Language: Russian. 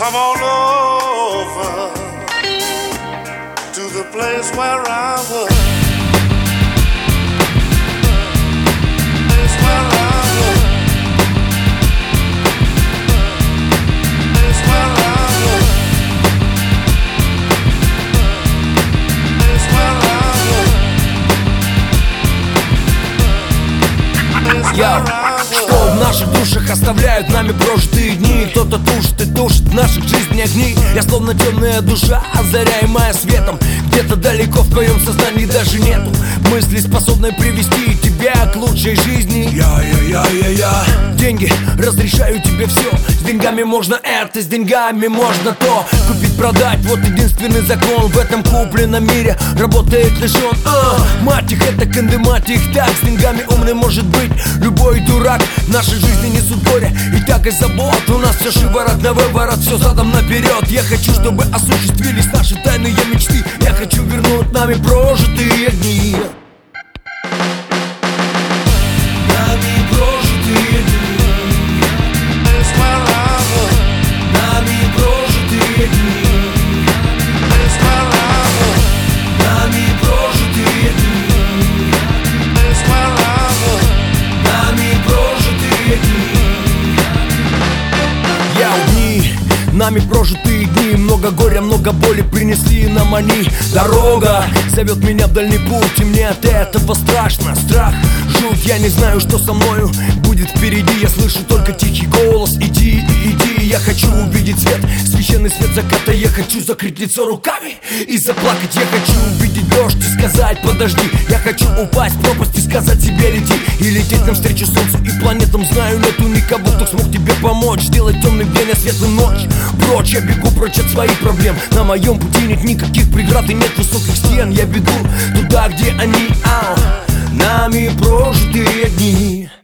Come on over to the place where I was. Place where I was. Place where I was. Place where I was. Place where I was. Что в наших душах оставляют нами прожитые дни? Кто-то тушит и тушит в наших жизни огни. Я словно темная душа, озаряемая светом. Где-то далеко в твоем сознании даже нету мысли, способной привести тебя к лучшей жизни. Я. Деньги разрешаю тебе все. С деньгами можно это, с деньгами можно то. Купить, продать, вот единственный закон в этом купленном мире. Работает лишь он. Мать их, это канды, мать их так. С деньгами умный может быть любой дурак. В нашей жизни несут горе и тягость забот. У нас все шиворот на выворот, все задом наперед. Я хочу, чтобы осуществились наши тайные мечты. Я хочу вернуть нами прожитые дни. Нами прожитые дни. Нами прожитые дни. Нами прожитые дни. Нами прожитые дни. Я дни, нами прожитые дни. Много горя, много боли принесли нам они. Дорога зовет меня в дальний путь, и мне от этого страшно. Страх, жуть, я не знаю, что со мною будет впереди. Я слышу только тихий голос: иди, иди. Я хочу увидеть свет, священный свет заката. Я хочу закрыть лицо руками и заплакать. Я хочу увидеть дождь и сказать: подожди. Я хочу упасть в пропасть и сказать себе: лети. И лететь навстречу солнцу и планетам. Знаю, нету никого, кто смог тебе помочь. Сделать темный день, а светлым ночь. Прочь, я бегу прочь от своих проблем. На моем пути нет никаких преград и нет высоких стен. Я бегу туда, где они. Нами прожитые дни.